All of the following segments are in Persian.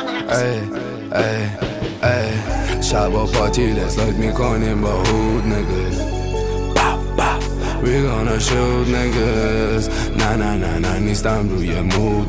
ای ای ای شبا پاتیل اسلاید میکنیم با هود niggas. We gonna shoot niggas. نه نیستم روی مود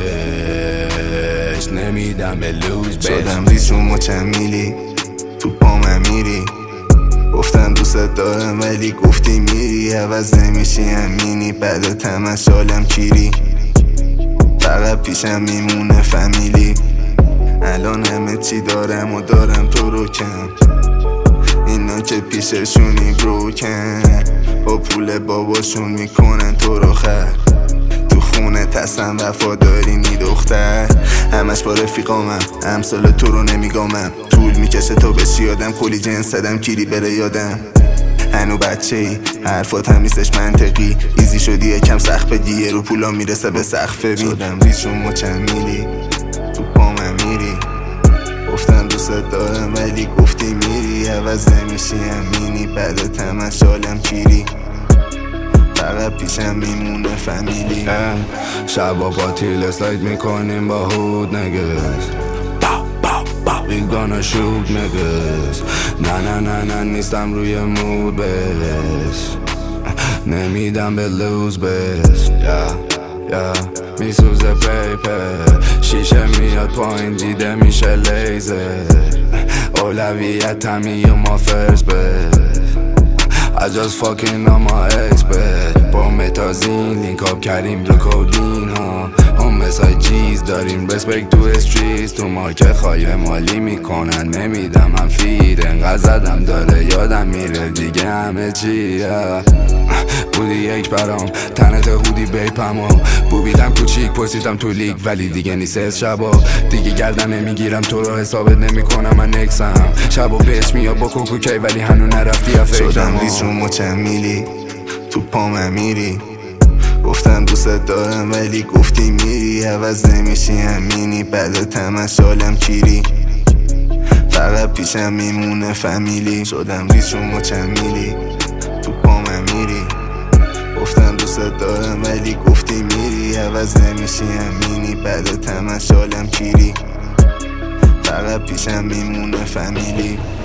بش نمیدم به لوز بش. شدم ریز رو مچم میلی تو پامم میری. گفتم دوست دارم ولی گفتی میری. عوض نمیشی همینی بعد تمشالم کیری. فقط پیشم میمونه فامیلی. الان همه چی دارم و دارم تو رو کم. اینا که پیششونی بروکن با پول باباشون میکنن تو رو خر. تو خونه تسم وفادارینی دختر. همش با رفیقامم امثال تو رو نمیگامم. طول میکشه تا بشی آدم. کلی جنس زدم کیری بره یادم. هنو بچه ای حرفات هم نیستش منطقی. ایزی شدی یکم سخت بگی یه رو پولا میرسه به سقف بین. شدم ریز رو مچم میلی تو پامم میری. گفتم دوست دارم ولی گفتی میری. عوض نمیشی همینی بعد تمشالم کیری. فقط پیشم میمونه فامیلی. شبا پاتیل اسلاید میکنیم با هود niggas. We gonna shoot niggas. نه نیستم روی مود بش نمیدم به لوز بش. میسوزه پیپر شیشه میاد پایین دیده میشه لیزر. اولویت همی و ما فرست بش. I just fucking on my expert. با متازین لینک آپ کردیم به کودین ها. هم مثل جیز داریم رسپکت تو استریز. تو ما که خواهی مالی میکنن نمیدم هم فید. انقدر زدم داره یادم میره دیگه همه چیه. بودی یک برام تنت هودی بیپم و بوبیدم کوچیک پرسیدم تو لیگ ولی دیگه نیست شبا. دیگه گردن نمیگیرم تو رو حسابت نمیکنم من نکسم. شبا بهش میاد با کوکوکی ولی هنو نرفتی افکرم. شدم ریز رو مچم میلی تو پامم میری. گفتم دوست دارم ولی گفتی میری. عوض نمیشی همینی بعد تمشالم کیری. فقط پیشم میمونه فامیلی. شدم ریز رو مچم میلی تو پامم میری. گفتم دوست دارم ولی گفتی میری. عوض نمیشی همینی بعد تمشالم کیری. فقط پیشم میمونه فامیلی.